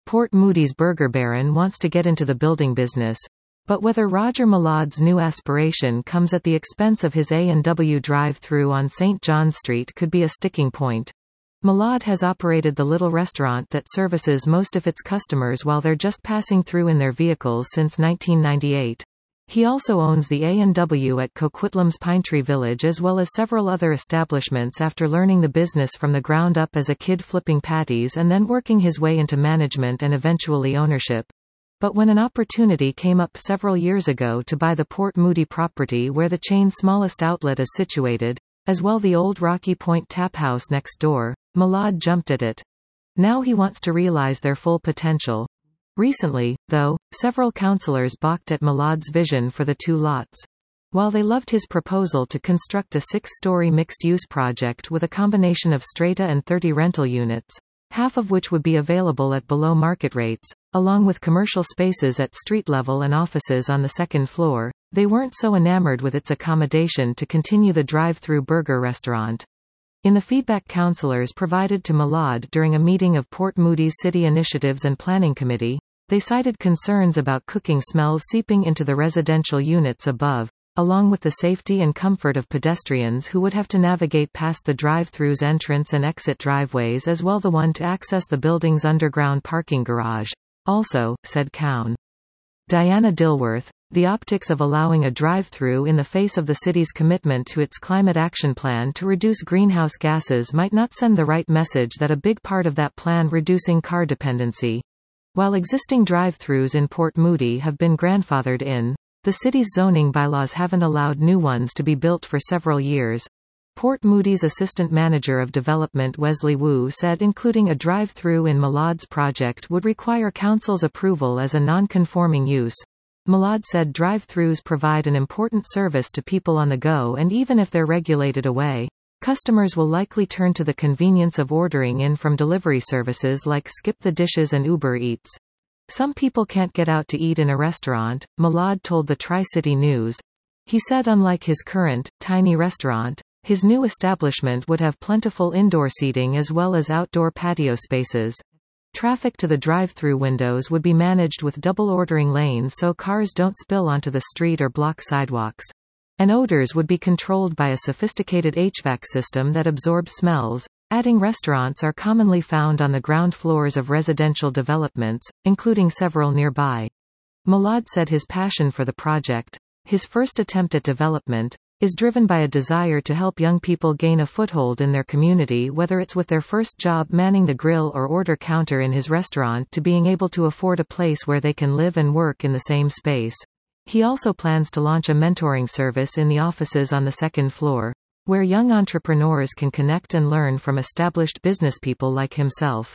Port Moody's burger baron wants to get into the building business. But whether Roger Malad's new aspiration comes at the expense of his A&W drive-thru on St. John Street could be a sticking point. Malad has operated the little restaurant that services most of its customers while they're just passing through in their vehicles since 1998. He also owns the A&W at Coquitlam's Pinetree Village as well as several other establishments after learning the business from the ground up as a kid flipping patties and then working his way into management and eventually ownership. But when an opportunity came up several years ago to buy the Port Moody property where the chain's smallest outlet is situated, as well the old Rocky Point Tap House next door, Malad jumped at it. Now he wants to realize their full potential. Recently, though, several councillors balked at Malad's vision for the two lots. While they loved his proposal to construct a 6-story mixed-use project with a combination of strata and 30 rental units, half of which would be available at below market rates, along with commercial spaces at street level and offices on the second floor, they weren't so enamored with its accommodation to continue the drive-through burger restaurant. In the feedback councillors provided to Malad during a meeting of Port Moody's City Initiatives and Planning Committee, they cited concerns about cooking smells seeping into the residential units above, along with the safety and comfort of pedestrians who would have to navigate past the drive-thru's entrance and exit driveways as well the one to access the building's underground parking garage. Also, said Cown. Diana Dilworth, the optics of allowing a drive-thru in the face of the city's commitment to its climate action plan to reduce greenhouse gases might not send the right message that a big part of that plan reducing car dependency. While existing drive-thrus in Port Moody have been grandfathered in, the city's zoning bylaws haven't allowed new ones to be built for several years. Port Moody's Assistant Manager of Development Wesley Wu said including a drive-thru in Malad's project would require council's approval as a non-conforming use. Malad said drive-thrus provide an important service to people on the go and even if they're regulated away, customers will likely turn to the convenience of ordering in from delivery services like Skip the Dishes and Uber Eats. Some people can't get out to eat in a restaurant, Malad told the Tri-City News. He said unlike his current, tiny restaurant, his new establishment would have plentiful indoor seating as well as outdoor patio spaces. Traffic to the drive-thru windows would be managed with double ordering lanes so cars don't spill onto the street or block sidewalks. And odors would be controlled by a sophisticated HVAC system that absorbs smells. Adding restaurants are commonly found on the ground floors of residential developments, including several nearby. Malad said his passion for the project, his first attempt at development, is driven by a desire to help young people gain a foothold in their community whether it's with their first job manning the grill or order counter in his restaurant to being able to afford a place where they can live and work in the same space. He also plans to launch a mentoring service in the offices on the second floor, where young entrepreneurs can connect and learn from established businesspeople like himself.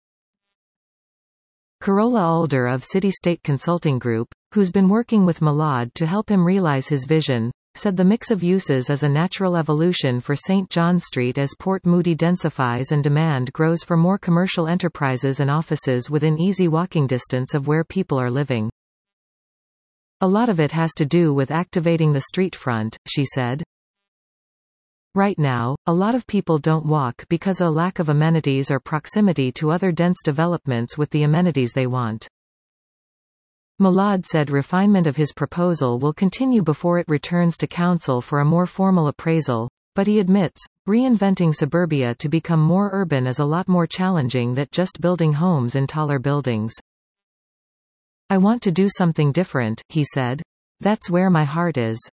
Carola Alder of City State Consulting Group, who's been working with Malad to help him realize his vision, said the mix of uses is a natural evolution for St. John Street as Port Moody densifies and demand grows for more commercial enterprises and offices within easy walking distance of where people are living. A lot of it has to do with activating the street front, she said. Right now, a lot of people don't walk because of a lack of amenities or proximity to other dense developments with the amenities they want. Malad said refinement of his proposal will continue before it returns to council for a more formal appraisal, but he admits, reinventing suburbia to become more urban is a lot more challenging than just building homes in taller buildings. I want to do something different, he said. That's where my heart is.